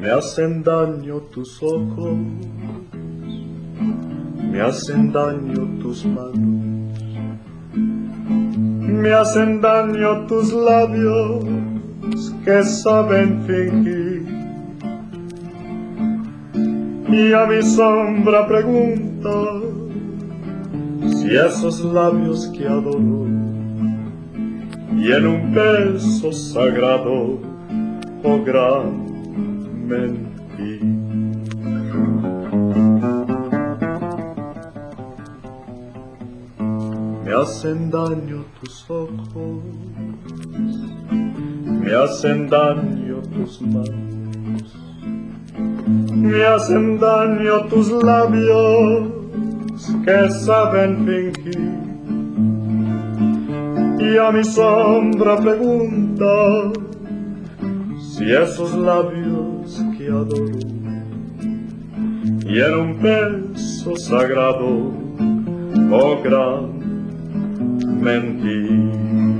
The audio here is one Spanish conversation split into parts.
Me hacen daño tus ojos, me hacen daño tus manos, me hacen daño tus labios que saben fingir. Y a mi sombra pregunta si esos labios que adoro y en un beso sagrado logran mentir. Me hacen daño tus ojos, me hacen daño tus manos, me hacen daño tus labios que saben fingir. Y a mi sombra pregunta si esos labios que adoro y en un beso sagrado logran mentir.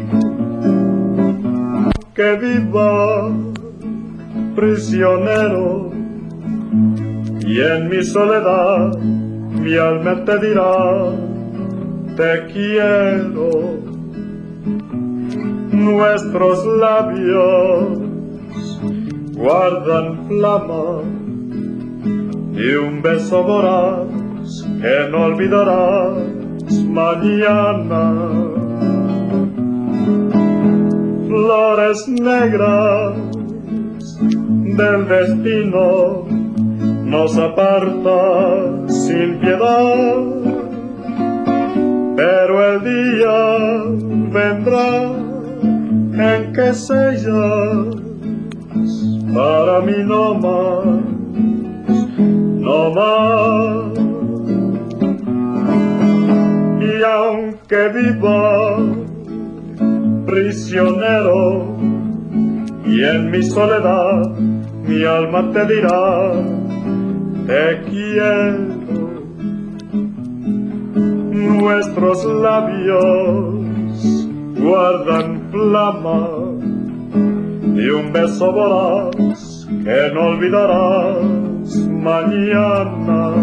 Que viva prisionero y en mi soledad mi alma te dirá te quiero. Nuestros labios guardan flama y un beso voraz que no olvidarás mañana. Flores negras del destino nos aparta sin piedad, pero el día vendrá en que sellas para mí no más, no más. Y aunque viva prisionero y en mi soledad mi alma te dirá te quiero. Nuestros labios guardan flama y un beso voraz que no olvidarás mañana.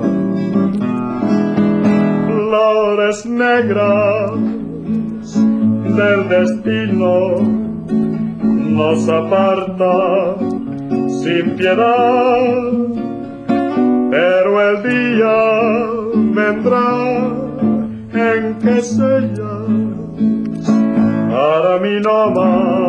Flores negras del destino nos aparta sin piedad, pero el día vendrá en que sellas para mí no más.